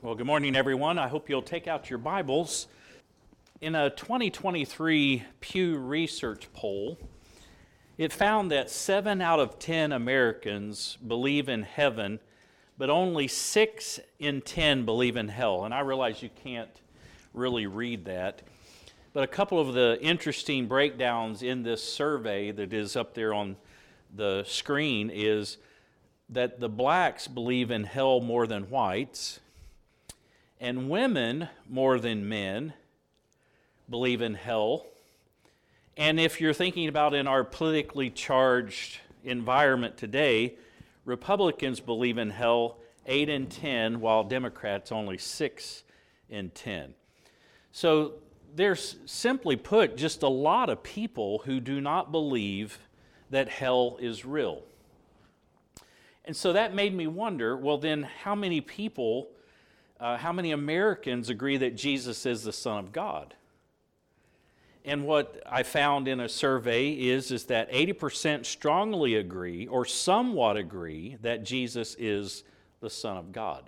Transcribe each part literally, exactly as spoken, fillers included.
Well, good morning, everyone. I hope you'll take out your Bibles. In a twenty twenty-three Pew Research poll, it found that seven out of ten Americans believe in heaven, but only six in ten believe in hell. And I realize you can't really read that. But a couple of the interesting breakdowns in this survey that is up there on the screen is that the blacks believe in hell more than whites, and women more than men believe in hell. And if you're thinking about in our politically charged environment today, Republicans believe in hell eight in ten, while Democrats only six in ten. So there's, simply put, just a lot of people who do not believe that hell is real. And so that made me wonder, well then, how many people, uh, how many Americans agree that Jesus is the Son of God? And what I found in a survey is, is that eighty percent strongly agree, or somewhat agree, that Jesus is the Son of God.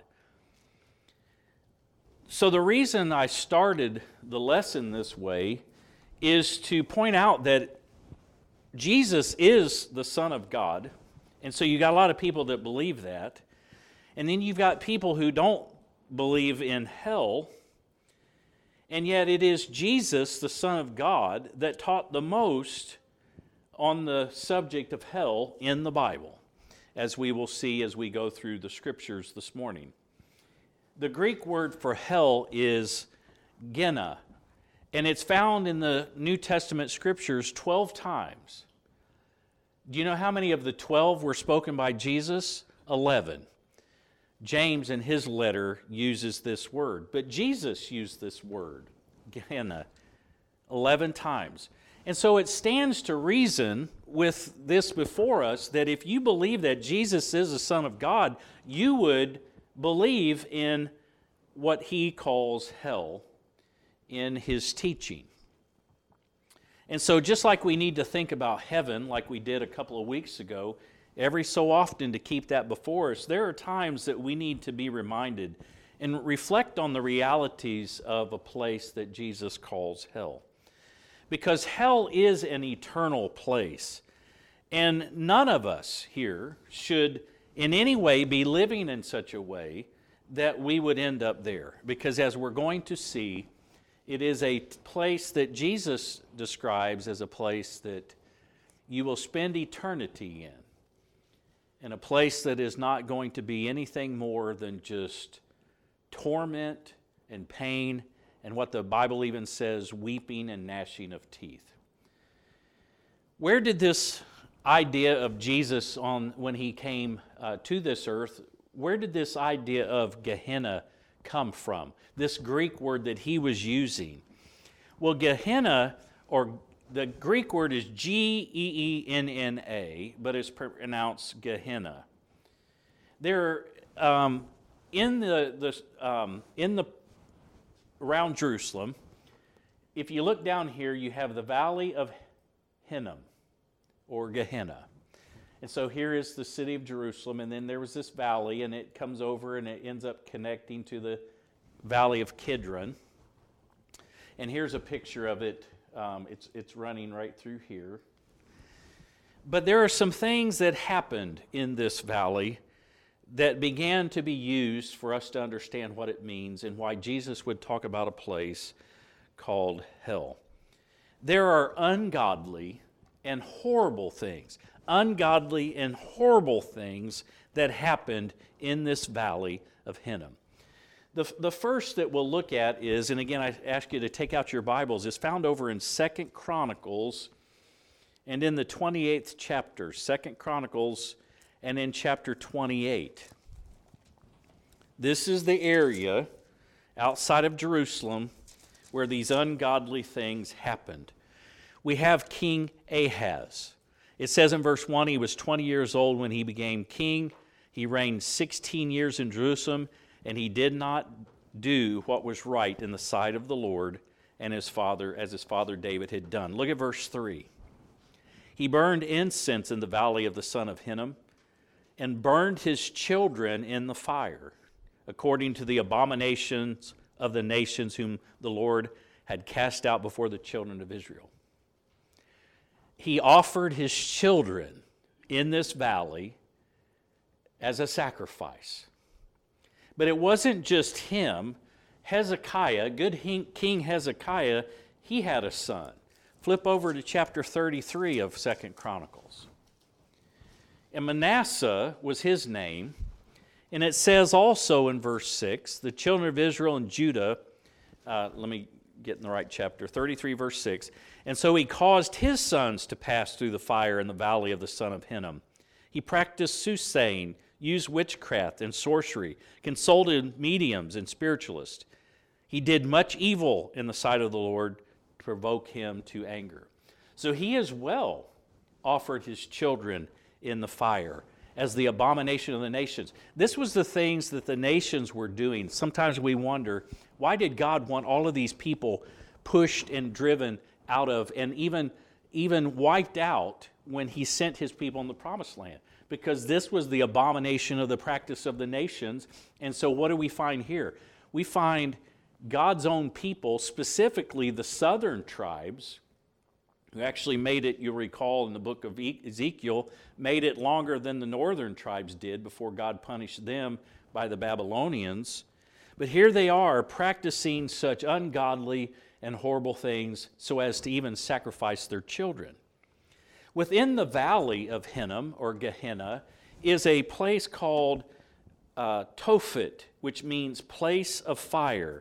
So the reason I started the lesson this way is to point out that Jesus is the Son of God. And so you got a lot of people that believe that. And then you've got people who don't believe in hell. And yet it is Jesus, the Son of God, that taught the most on the subject of hell in the Bible, as we will see as we go through the scriptures this morning. The Greek word for hell is Gehenna, and it's found in the New Testament scriptures twelve times. Do you know how many of the twelve were spoken by Jesus? eleven. James in his letter uses this word, but Jesus used this word, Gehenna, eleven times. And so it stands to reason with this before us that if you believe that Jesus is the Son of God, you would believe in what he calls hell in his teaching. And so just like we need to think about heaven, like we did a couple of weeks ago, every so often to keep that before us, there are times that we need to be reminded and reflect on the realities of a place that Jesus calls hell. Because hell is an eternal place, and none of us here should in any way be living in such a way that we would end up there. Because as we're going to see, it is a place that Jesus describes as a place that you will spend eternity in. In a place that is not going to be anything more than just torment and pain, and what the Bible even says, weeping and gnashing of teeth. Where did this idea of Jesus on when he came uh, to this earth, where did this idea of Gehenna come from? This Greek word that he was using. Well, Gehenna, or the Greek word is G E E N N A, but it's pronounced Gehenna. There, um, in the, the um, in the around Jerusalem, if you look down here, you have the Valley of Hinnom, or Gehenna. And so here is the city of Jerusalem, and then there was this valley, and it comes over and it ends up connecting to the Valley of Kidron. And here's a picture of it. Um, it's, it's running right through here. But there are some things that happened in this valley that began to be used for us to understand what it means and why Jesus would talk about a place called hell. There are ungodly and horrible things, ungodly and horrible things that happened in this valley of Hinnom. The, the first that we'll look at is, and again I ask you to take out your Bibles, is found over in Second Chronicles and in the twenty-eighth chapter. Second Chronicles and in chapter twenty-eight. This is the area outside of Jerusalem where these ungodly things happened. We have King Ahaz. It says in verse one, he was twenty years old when he became king. He reigned sixteen years in Jerusalem, and he did not do what was right in the sight of the Lord and his father, as his father David had done. Look at verse three. He burned incense in the valley of the son of Hinnom, and burned his children in the fire. according to the abominations of the nations whom the Lord had cast out before the children of Israel. He offered his children in this valley as a sacrifice. But it wasn't just him. Hezekiah, good King Hezekiah, he had a son. Flip over to chapter thirty-three of Second Chronicles. And Manasseh was his name. And it says also in verse six, the children of Israel and Judah, uh, let me get in the right chapter, thirty-three verse six, and so he caused his sons to pass through the fire in the valley of the son of Hinnom. He practiced soothsaying, used witchcraft and sorcery, consulted mediums and spiritualists. He did much evil in the sight of the Lord to provoke him to anger. So he as well offered his children in the fire as the abomination of the nations. This was the things that the nations were doing. Sometimes we wonder, why did God want all of these people pushed and driven out of and even, even wiped out when he sent his people in the promised land? Because this was the abomination of the practice of the nations. And so what do we find here? We find God's own people, specifically the southern tribes, who actually made it, you'll recall in the book of Ezekiel, made it longer than the northern tribes did before God punished them by the Babylonians. But here they are practicing such ungodly and horrible things so as to even sacrifice their children. Within the valley of Hinnom, or Gehenna, is a place called uh, Tophet, which means place of fire.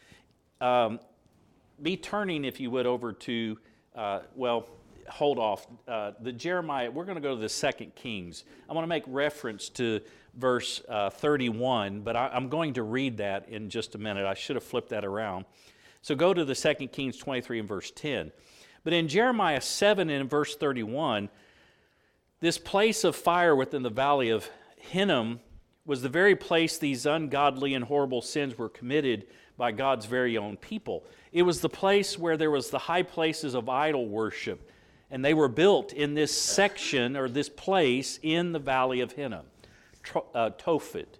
Um, be turning, if you would, over to, uh, well, hold off. Uh, the Jeremiah, we're going to go to the Second Kings. I want to make reference to verse uh, thirty-one, but I, I'm going to read that in just a minute. I should have flipped that around. So go to the Second Kings twenty-three and verse ten. But in Jeremiah seven and in verse thirty-one, this place of fire within the valley of Hinnom was the very place these ungodly and horrible sins were committed by God's very own people. It was the place where there was the high places of idol worship, and they were built in this section or this place in the valley of Hinnom, uh, Tophet,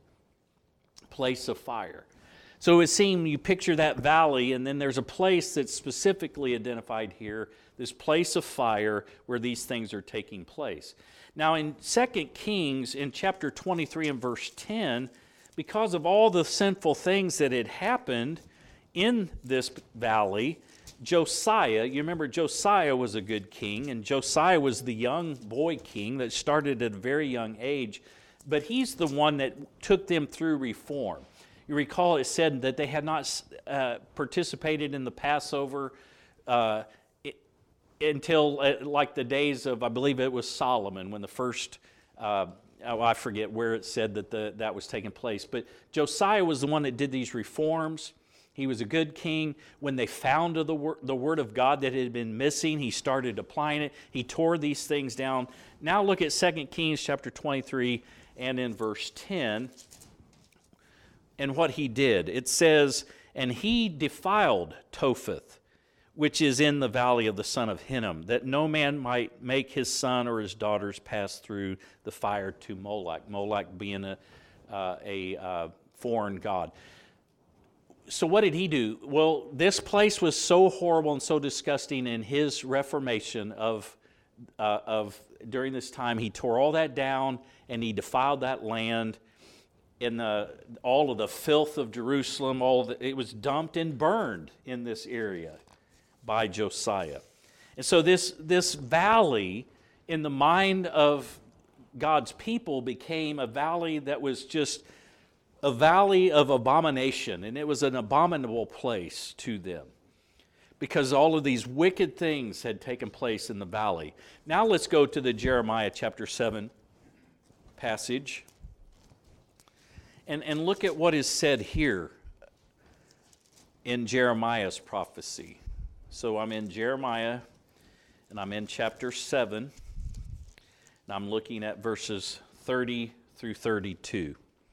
place of fire. So it would seem you picture that valley, and then there's a place that's specifically identified here, this place of fire where these things are taking place. Now in Second Kings, in chapter twenty-three and verse ten, because of all the sinful things that had happened in this valley, Josiah, you remember Josiah was a good king, and Josiah was the young boy king that started at a very young age, but he's the one that took them through reform. You recall it said that they had not uh, participated in the Passover uh, it, until uh, like the days of, I believe it was Solomon, when the first, uh, oh, I forget where it said that the, that was taking place. But Josiah was the one that did these reforms. He was a good king. When they found the, wor- the word of God that had been missing, he started applying it. He tore these things down. Now look at Second Kings chapter twenty-three and in verse ten. And what he did. It says, and he defiled Topheth, which is in the valley of the son of Hinnom, that no man might make his son or his daughters pass through the fire to Moloch, Moloch being a, uh, a uh, foreign god. So what did he do? Well, this place was so horrible and so disgusting in his reformation of, uh, of during this time. He tore all that down and he defiled that land. In the, all of the filth of Jerusalem, all the, it was dumped and burned in this area by Josiah. And so this, this valley, in the mind of God's people, became a valley that was just a valley of abomination, and it was an abominable place to them because all of these wicked things had taken place in the valley. Now let's go to the Jeremiah chapter seven passage. And, and look at what is said here in Jeremiah's prophecy. So I'm in Jeremiah, and I'm in chapter seven, and I'm looking at verses thirty through thirty-two.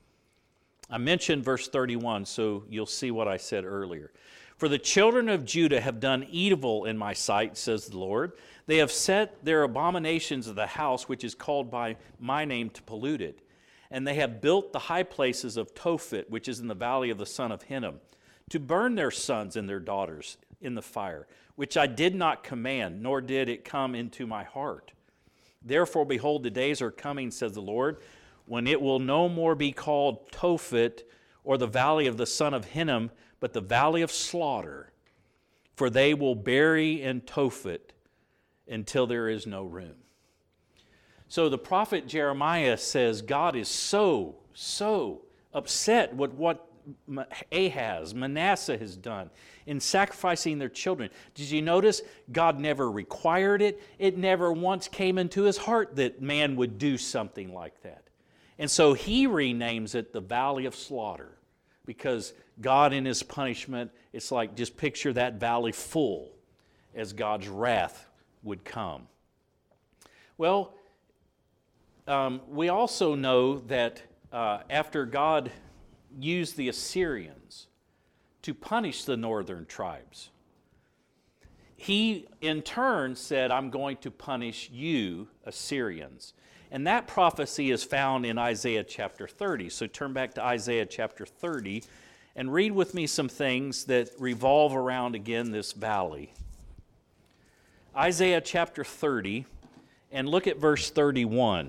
I mentioned verse thirty-one, so you'll see what I said earlier. For the children of Judah have done evil in my sight, says the Lord. They have set their abominations of the house which is called by my name to pollute it. and they have built the high places of Tophet, which is in the valley of the son of Hinnom, to burn their sons and their daughters in the fire, which I did not command, nor did it come into my heart. Therefore, behold, the days are coming, says the Lord, when it will no more be called Tophet, or the valley of the son of Hinnom, but the valley of slaughter. For they will bury in Tophet until there is no room. So the prophet Jeremiah says God is so, so upset with what Ahaz, Manasseh has done in sacrificing their children. Did you notice God never required it? It never once came into his heart that man would do something like that. And so he renames it the Valley of Slaughter, because God in his punishment, it's like just picture that valley full as God's wrath would come. Well, um, we also know that uh, after God used the Assyrians to punish the northern tribes, he in turn said, I'm going to punish you, Assyrians. And that prophecy is found in Isaiah chapter thirty. So turn back to Isaiah chapter thirty and read with me some things that revolve around, again, this valley. Isaiah chapter thirty, and look at verse thirty-one.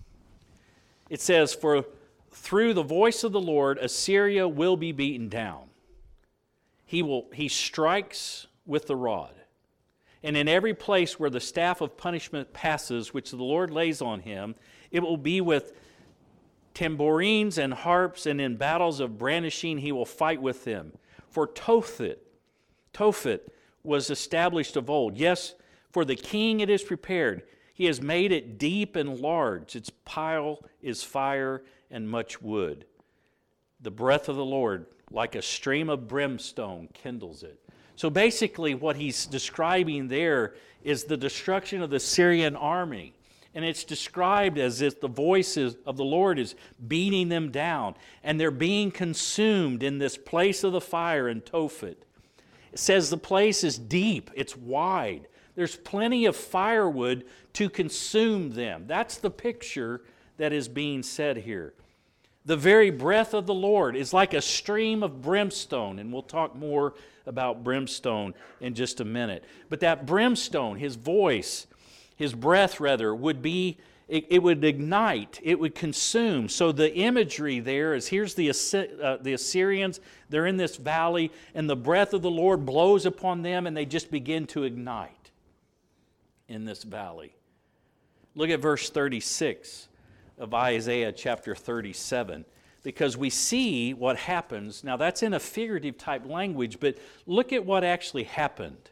It says, for through the voice of the Lord, Assyria will be beaten down. He will, he strikes with the rod. And in every place where the staff of punishment passes, which the Lord lays on him, it will be with tambourines and harps, and in battles of brandishing he will fight with them. For Tophet, Tophet was established of old. Yes, for the king it is prepared. He has made it deep and large. Its pile is fire and much wood. The breath of the Lord, like a stream of brimstone, kindles it. So basically what he's describing there is the destruction of the Syrian army. And it's described as if the voice of the Lord is beating them down, and they're being consumed in this place of the fire in Tophet. It says the place is deep, it's wide. There's plenty of firewood to consume them. That's the picture that is being said here. The very breath of the Lord is like a stream of brimstone, and we'll talk more about brimstone in just a minute. But that brimstone, his voice, his breath rather, would be, it, it would ignite, it would consume. So the imagery there is, here's the, uh, the Assyrians, they're in this valley, and the breath of the Lord blows upon them, and they just begin to ignite in this valley. Look at verse thirty-six of Isaiah chapter thirty-seven, because we see what happens. Now that's in a figurative type language, but look at what actually happened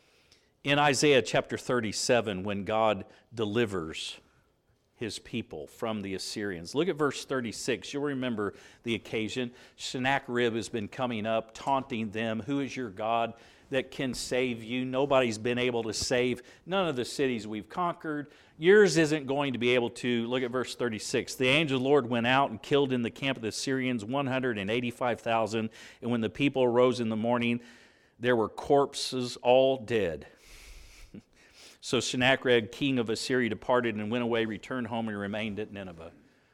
in Isaiah chapter thirty-seven when God delivers his people from the Assyrians. Look at verse thirty-six. You'll remember the occasion. Sennacherib has been coming up, taunting them. Who is your God that can save you? Nobody's been able to save none of the cities we've conquered. Yours isn't going to be able to. Look at verse thirty-six. The angel of the Lord went out and killed in the camp of the Syrians one hundred eighty-five thousand. And when the people arose in the morning, there were corpses all dead. So Sennacherib, king of Assyria, departed and went away, returned home, and remained at Nineveh.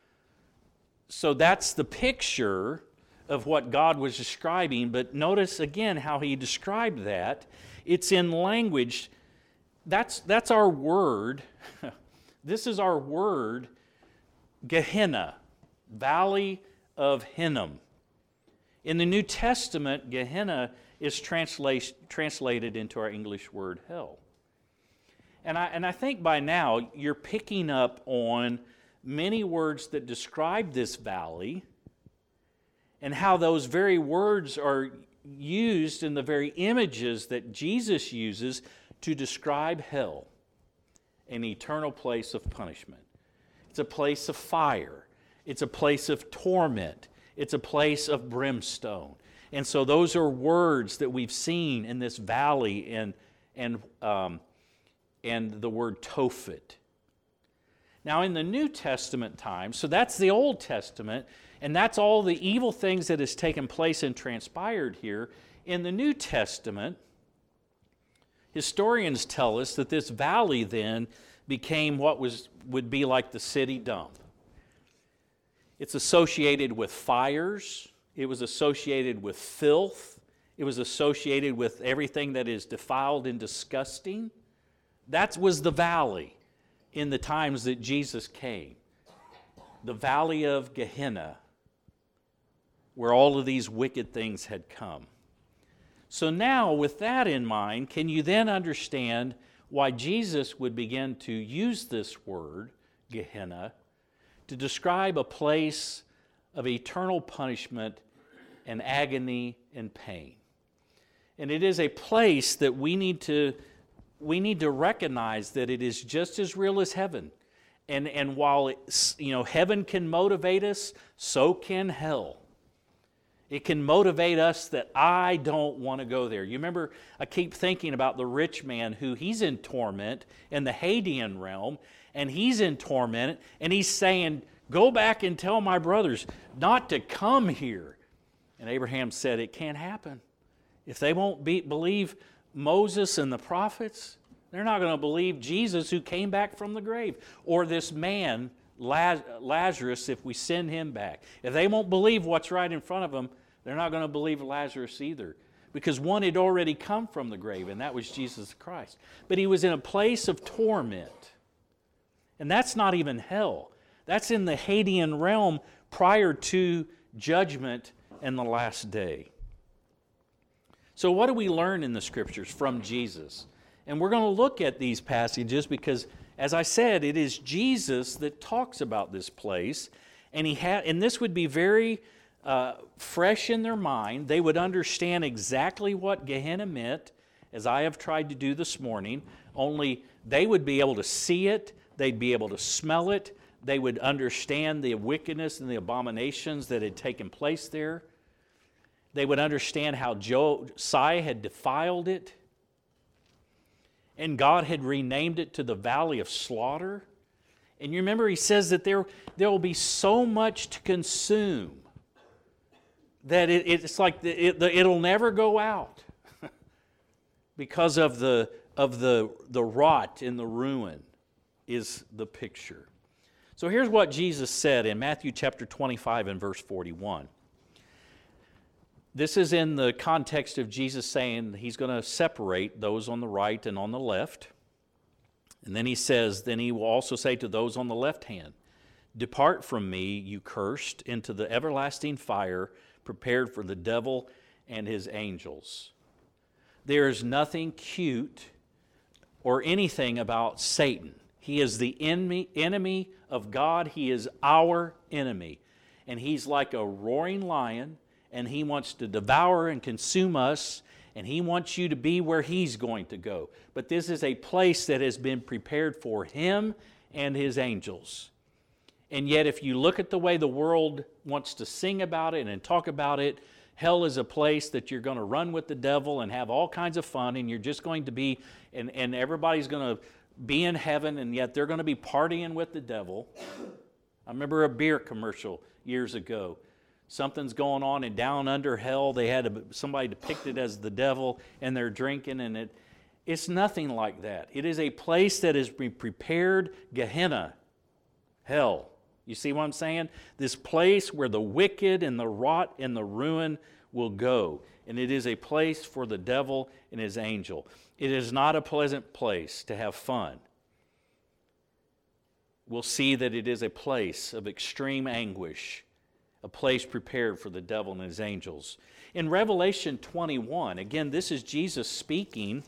So that's the picture of what God was describing, but notice again how he described that. It's in language. That's, that's our word. This is our word, Gehenna, Valley of Hinnom. In the New Testament, Gehenna is translate, translated into our English word hell. And I, and I think by now you're picking up on many words that describe this valley and how those very words are used in the very images that Jesus uses to describe hell, an eternal place of punishment. It's a place of fire. It's a place of torment. It's a place of brimstone. And so those are words that we've seen in this valley and, and, um, and the word Tophet. Now in the New Testament time, so that's the Old Testament, and that's all the evil things that has taken place and transpired here. In the New Testament, historians tell us that this valley then became what was would be like the city dump. It's associated with fires. It was associated with filth. It was associated with everything that is defiled and disgusting. That was the valley in the times that Jesus came. The valley of Gehenna, where all of these wicked things had come. So now, with that in mind, can you then understand why Jesus would begin to use this word, Gehenna, to describe a place of eternal punishment and agony and pain? And it is a place that we need to, we need to recognize that it is just as real as heaven. And, and while it's, you know, heaven can motivate us, so can hell. It can motivate us that I don't want to go there. You remember, I keep thinking about the rich man who he's in torment in the Hadean realm, and he's in torment, and he's saying, go back and tell my brothers not to come here. And Abraham said, it can't happen. If they won't be, believe Moses and the prophets, they're not going to believe Jesus who came back from the grave, or this man, Lazarus, if we send him back. If they won't believe what's right in front of them, they're not going to believe Lazarus either, because one had already come from the grave, and that was Jesus Christ. But he was in a place of torment, and that's not even hell. That's in the Hadean realm prior to judgment and the last day. So what do we learn in the Scriptures from Jesus? And we're going to look at these passages because, as I said, it is Jesus that talks about this place, and he ha- and this would be very uh, fresh in their mind. They would understand exactly what Gehenna meant, as I have tried to do this morning, only they would be able to see it, they'd be able to smell it, they would understand the wickedness and the abominations that had taken place there. They would understand how Josiah had defiled it, and God had renamed it to the Valley of Slaughter. And you remember he says that there, there will be so much to consume that it, it's like the, it, the, it'll never go out because of the, of the, the rot and the ruin is the picture. So here's what Jesus said in Matthew chapter twenty-five and verse forty-one. This is in the context of Jesus saying he's going to separate those on the right and on the left. And then he says, then he will also say to those on the left hand, depart from me, you cursed, into the everlasting fire prepared for the devil and his angels. There is nothing cute or anything about Satan. He is the enemy, enemy of God. He is our enemy. And he's like a roaring lion, and he wants to devour and consume us, and he wants you to be where he's going to go. But this is a place that has been prepared for him and his angels. And yet, if you look at the way the world wants to sing about it and talk about it, hell is a place that you're going to run with the devil and have all kinds of fun, and you're just going to be, and, and everybody's going to be in heaven, and yet they're going to be partying with the devil. I remember a beer commercial years ago. Something's going on, and down under hell, they had a, somebody depicted as the devil, and they're drinking, and it, it's nothing like that. It is a place that is prepared, Gehenna, hell. You see what I'm saying? This place where the wicked and the rot and the ruin will go. And it is a place for the devil and his angel. It is not a pleasant place to have fun. We'll see that it is a place of extreme anguish, a place prepared for the devil and his angels. In Revelation twenty-one, again, this is Jesus speaking.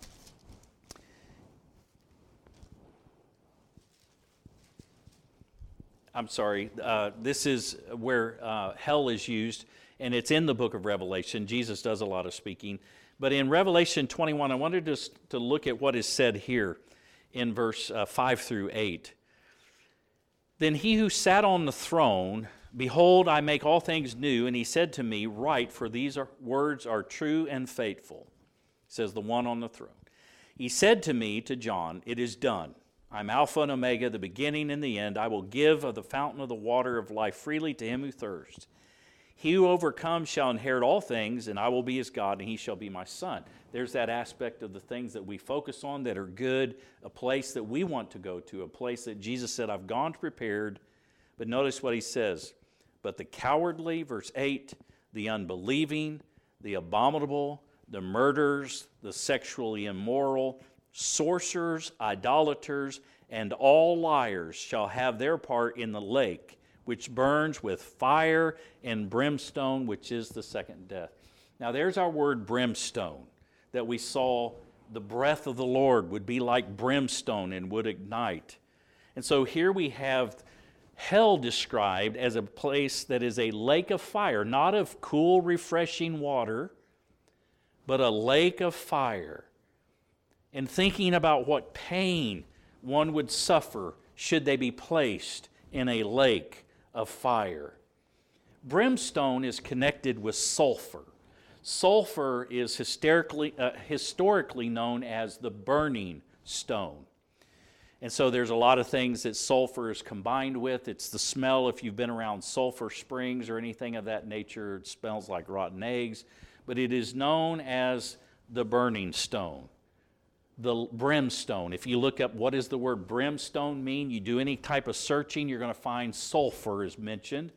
I'm sorry, uh, this is where uh, hell is used, and it's in the book of Revelation. Jesus does a lot of speaking. But in Revelation twenty-one, I wanted to, to look at what is said here in verse uh, five through eight. Then he who sat on the throne, behold, I make all things new, and he said to me, write, for these are, words are true and faithful, says the one on the throne. He said to me, to John, it is done. I'm Alpha and Omega, the beginning and the end. I will give of the fountain of the water of life freely to him who thirsts. He who overcomes shall inherit all things, and I will be his God, and he shall be my son. There's that aspect of the things that we focus on that are good, a place that we want to go to, a place that Jesus said, I've gone prepared. But notice what he says, But the cowardly, verse eight, the unbelieving, the abominable, the murderers, the sexually immoral, sorcerers, idolaters, and all liars shall have their part in the lake, which burns with fire and brimstone, which is the second death. Now there's our word brimstone, that we saw the breath of the Lord would be like brimstone and would ignite. And so here we have hell described as a place that is a lake of fire, not of cool, refreshing water, but a lake of fire. And thinking about what pain one would suffer should they be placed in a lake of fire. Brimstone is connected with sulfur. Sulfur is historically, uh, historically known as the burning stone. And so there's a lot of things that sulfur is combined with. It's the smell, if you've been around sulfur springs or anything of that nature, it smells like rotten eggs. But it is known as the burning stone, the brimstone. If you look up what does the word brimstone mean, you do any type of searching, you're going to find sulfur is mentioned.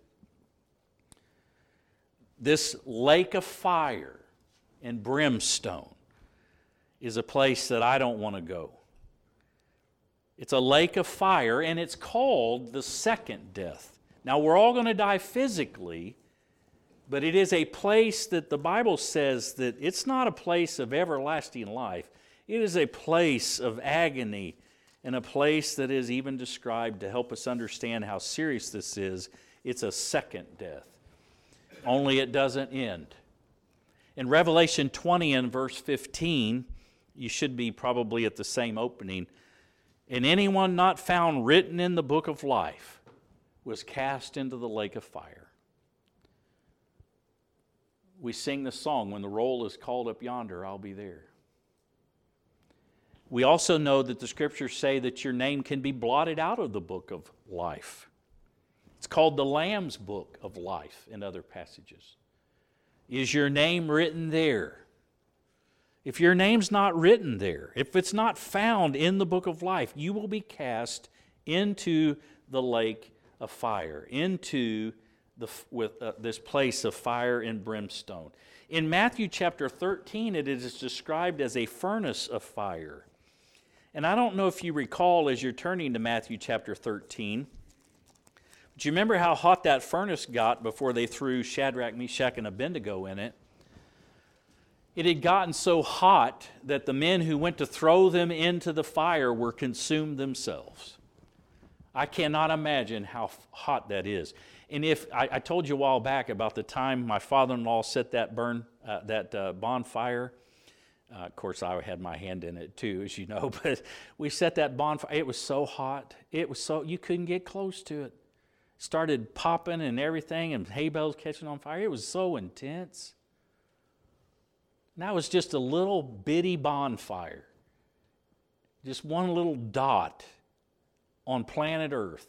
This lake of fire and brimstone is a place that I don't want to go. It's a lake of fire, and it's called the second death. Now, we're all going to die physically, but it is a place that the Bible says that it's not a place of everlasting life. It is a place of agony, and a place that is even described to help us understand how serious this is. It's a second death. Only it doesn't end. In Revelation twenty and verse fifteen, you should be probably at the same opening, and anyone not found written in the book of life was cast into the lake of fire. We sing the song, when the roll is called up yonder, I'll be there. We also know that the scriptures say that your name can be blotted out of the book of life. It's called the Lamb's book of life in other passages. Is your name written there? If your name's not written there, if it's not found in the book of life, you will be cast into the lake of fire, into the with uh, this place of fire and brimstone. In Matthew chapter thirteen, it is described as a furnace of fire. And I don't know if you recall as you're turning to Matthew chapter thirteen, do you remember how hot that furnace got before they threw Shadrach, Meshach, and Abednego in it? It had gotten so hot that the men who went to throw them into the fire were consumed themselves. I cannot imagine how hot that is. And if I, I told you a while back about the time my father-in-law set that burn uh, that uh, bonfire. Uh, of course, I had my hand in it too, as you know. But we set that bonfire. It was so hot. It was so you couldn't get close to it. Started popping and everything, and hay bales catching on fire. It was so intense. And that was just a little bitty bonfire. Just one little dot on planet Earth.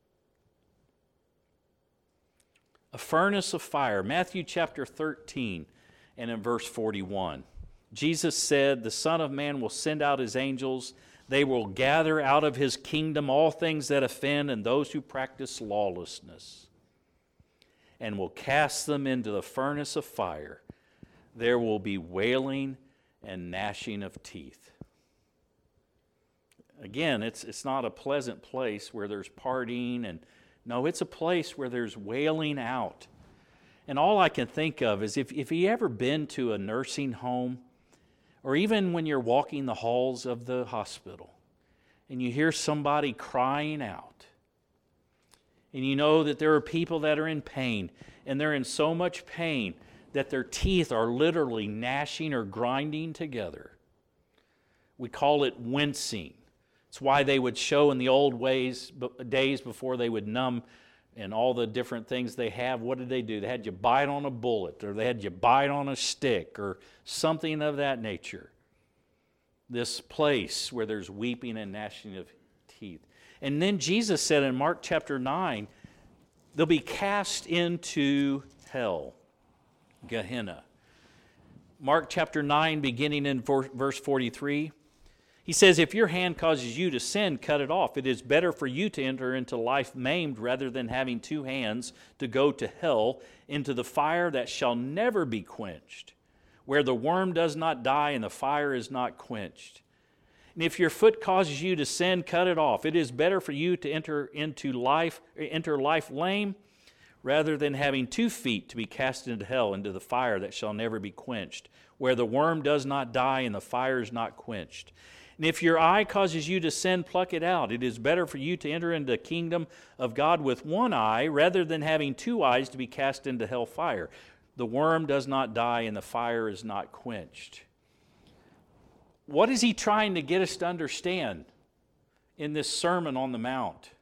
A furnace of fire. Matthew chapter thirteen and in verse forty-one. Jesus said, the Son of Man will send out his angels. They will gather out of his kingdom all things that offend and those who practice lawlessness, and will cast them into the furnace of fire. There will be wailing and gnashing of teeth. Again, it's, it's not a pleasant place where there's partying. and No, it's a place where there's wailing out. And all I can think of is if, if you ever been to a nursing home, or even when you're walking the halls of the hospital and you hear somebody crying out, and you know that there are people that are in pain, and they're in so much pain that their teeth are literally gnashing or grinding together. We call it wincing. It's why they would show in the old ways, days before they would numb and all the different things they have. What did they do? They had you bite on a bullet, or they had you bite on a stick, or something of that nature. This place where there's weeping and gnashing of teeth. And then Jesus said in Mark chapter nine, they'll be cast into hell, Gehenna. Mark chapter nine, beginning in verse forty-three, He says, if your hand causes you to sin, cut it off. It is better for you to enter into life maimed rather than having two hands to go to hell, into the fire that shall never be quenched, where the worm does not die and the fire is not quenched. And if your foot causes you to sin, cut it off. It is better for you to enter into life, enter life lame, rather than having two feet to be cast into hell, into the fire that shall never be quenched, where the worm does not die and the fire is not quenched. And if your eye causes you to sin, pluck it out. It is better for you to enter into the kingdom of God with one eye, rather than having two eyes to be cast into hell fire. The worm does not die and the fire is not quenched. What is he trying to get us to understand in this Sermon on the Mount?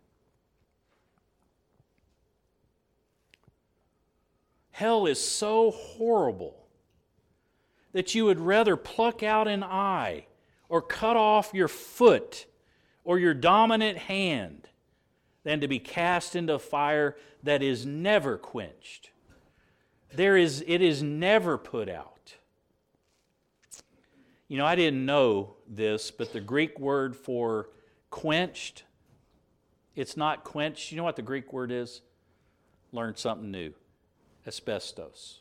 Hell is so horrible that you would rather pluck out an eye or cut off your foot or your dominant hand than to be cast into fire that is never quenched. There is, it is never put out. You know, I didn't know this, but the Greek word for quenched, it's not quenched. You know what the Greek word is? Learned something new. Asbestos.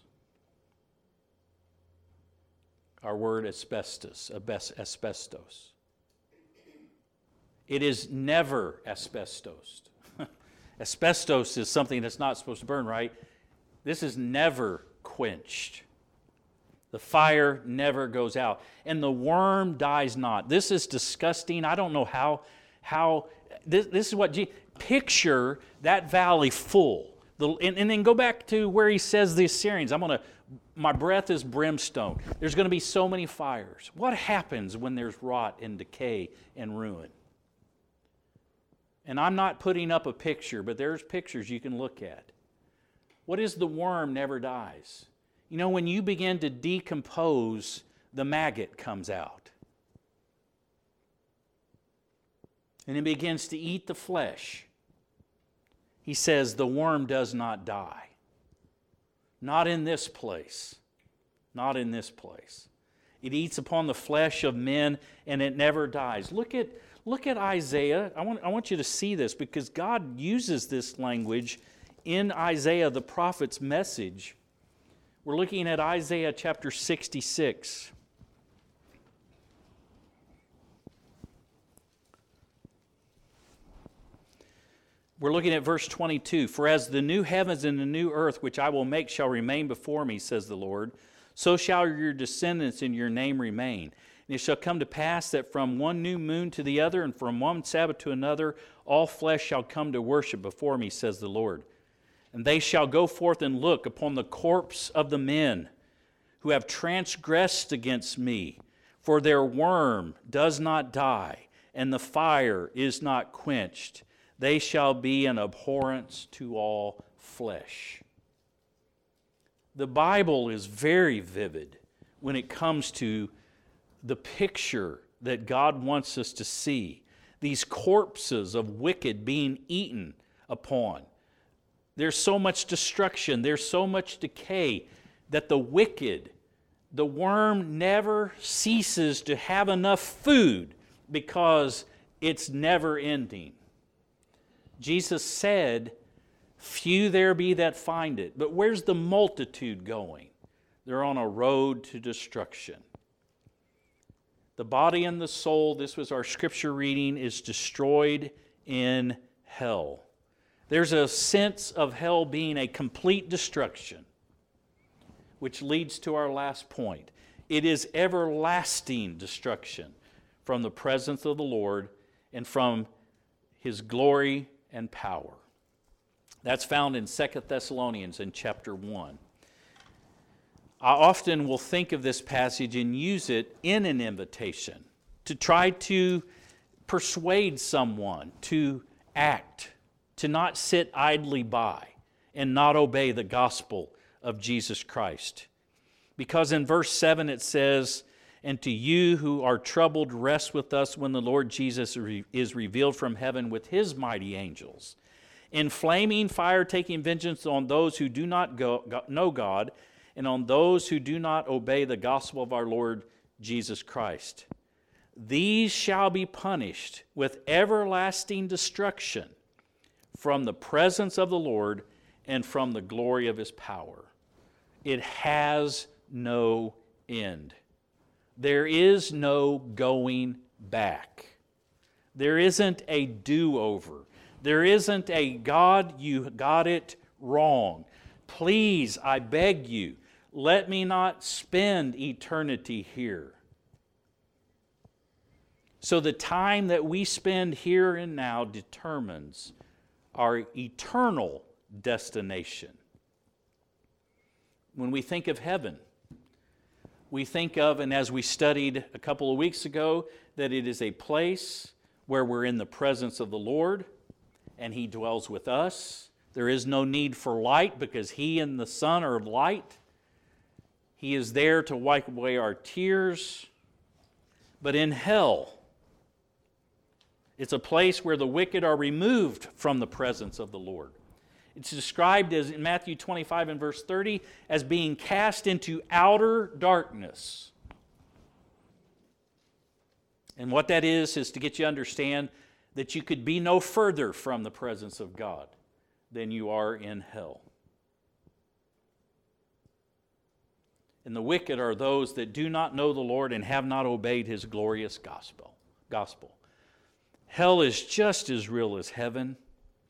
Our word asbestos, asbestos. It is never asbestos. Asbestos is something that's not supposed to burn, right? This is never quenched. The fire never goes out. And the worm dies not. This is disgusting. I don't know how, how this, this is what, Je- picture that valley full. The, and, and then go back to where he says the Assyrians, I'm going to, my breath is brimstone. There's going to be so many fires. What happens when there's rot and decay and ruin? And I'm not putting up a picture, but there's pictures you can look at. What is the worm never dies? You know, when you begin to decompose, the maggot comes out. And it begins to eat the flesh. He says the worm does not die. Not in this place. Not in this place. It eats upon the flesh of men and it never dies. Look at, look at Isaiah. I want, I want you to see this because God uses this language in Isaiah, the prophet's message. We're looking at Isaiah chapter sixty-six. We're looking at verse twenty-two. For as the new heavens and the new earth which I will make shall remain before me, says the Lord, so shall your descendants in your name remain. And it shall come to pass that from one new moon to the other and from one Sabbath to another, all flesh shall come to worship before me, says the Lord. And they shall go forth and look upon the corpse of the men who have transgressed against me, for their worm does not die, and the fire is not quenched. They shall be an abhorrence to all flesh. The Bible is very vivid when it comes to the picture that God wants us to see. These corpses of wicked being eaten upon. There's so much destruction, there's so much decay that the wicked, the worm never ceases to have enough food because it's never ending. Jesus said, few there be that find it. But where's the multitude going? They're on a road to destruction. The body and the soul, this was our scripture reading, is destroyed in hell. There's a sense of hell being a complete destruction, which leads to our last point. It is everlasting destruction from the presence of the Lord and from His glory and power. That's found in Second Thessalonians in chapter one. I often will think of this passage and use it in an invitation to try to persuade someone to act, to not sit idly by and not obey the gospel of Jesus Christ. Because in verse seven it says, and to you who are troubled, rest with us when the Lord Jesus is revealed from heaven with His mighty angels, in flaming fire taking vengeance on those who do not go, know God and on those who do not obey the gospel of our Lord Jesus Christ. these shall be punished with everlasting destruction from the presence of the Lord and from the glory of his power. It has no end. There is no going back. There isn't a do-over. There isn't a, God, you got it wrong. Please, I beg you, let me not spend eternity here. So the time that we spend here and now determines our eternal destination. When we think of heaven, we think of, and as we studied a couple of weeks ago, that it is a place where we're in the presence of the Lord and He dwells with us. There is no need for light because He and the Son are light. He is there to wipe away our tears. But in hell, it's a place where the wicked are removed from the presence of the Lord. It's described as in Matthew twenty-five and verse thirty as being cast into outer darkness. And what that is, is to get you to understand that you could be no further from the presence of God than you are in hell. And the wicked are those that do not know the Lord and have not obeyed His glorious gospel. gospel. Hell is just as real as heaven.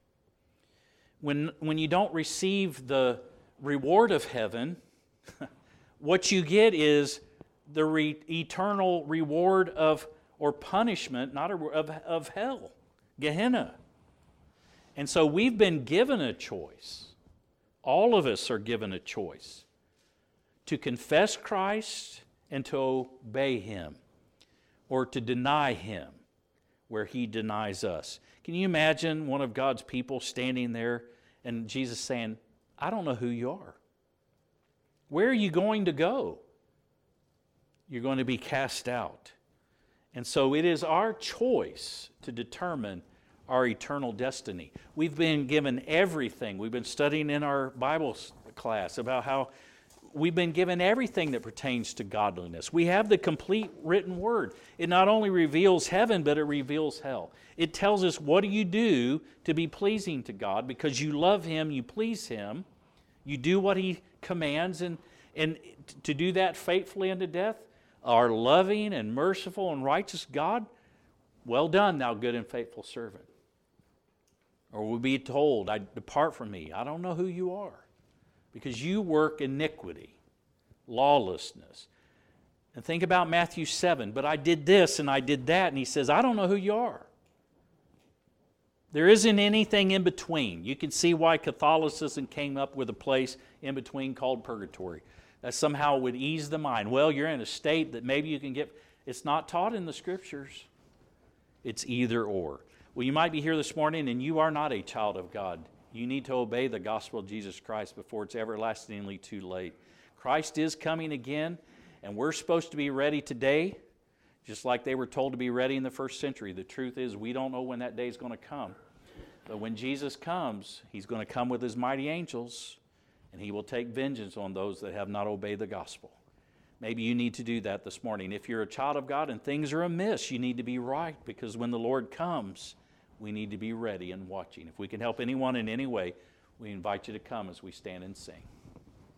When, when you don't receive the reward of heaven, what you get is the re- eternal reward of, or punishment, not a, of, of hell, Gehenna. And so we've been given a choice. All of us are given a choice to confess Christ and to obey Him, or to deny Him where He denies us. Can you imagine one of God's people standing there and Jesus saying, I don't know who you are. Where are you going to go? You're going to be cast out. And so it is our choice to determine our eternal destiny. We've been given everything. We've been studying in our Bible class about how we've been given everything that pertains to godliness. We have the complete written word. It not only reveals heaven, but it reveals hell. It tells us what do you do to be pleasing to God. Because you love Him, you please Him. You do what He commands, and, and to do that faithfully unto death. Our loving and merciful and righteous God, well done, thou good and faithful servant. Or we'll be told, I depart from me. I don't know who you are. Because you work iniquity, lawlessness. And think about Matthew seven. But I did this and I did that. And He says, I don't know who you are. There isn't anything in between. You can see why Catholicism came up with a place in between called purgatory. That somehow would ease the mind. Well, you're in a state that maybe you can get. It's not taught in the Scriptures. It's either or. Well, you might be here this morning and you are not a child of God. You need to obey the gospel of Jesus Christ before it's everlastingly too late. Christ is coming again, and we're supposed to be ready today, just like they were told to be ready in the first century. The truth is, we don't know when that day is going to come. But when Jesus comes, He's going to come with His mighty angels, and He will take vengeance on those that have not obeyed the gospel. Maybe you need to do that this morning. If you're a child of God and things are amiss, you need to be right, because when the Lord comes, we need to be ready and watching. If we can help anyone in any way, we invite you to come as we stand and sing.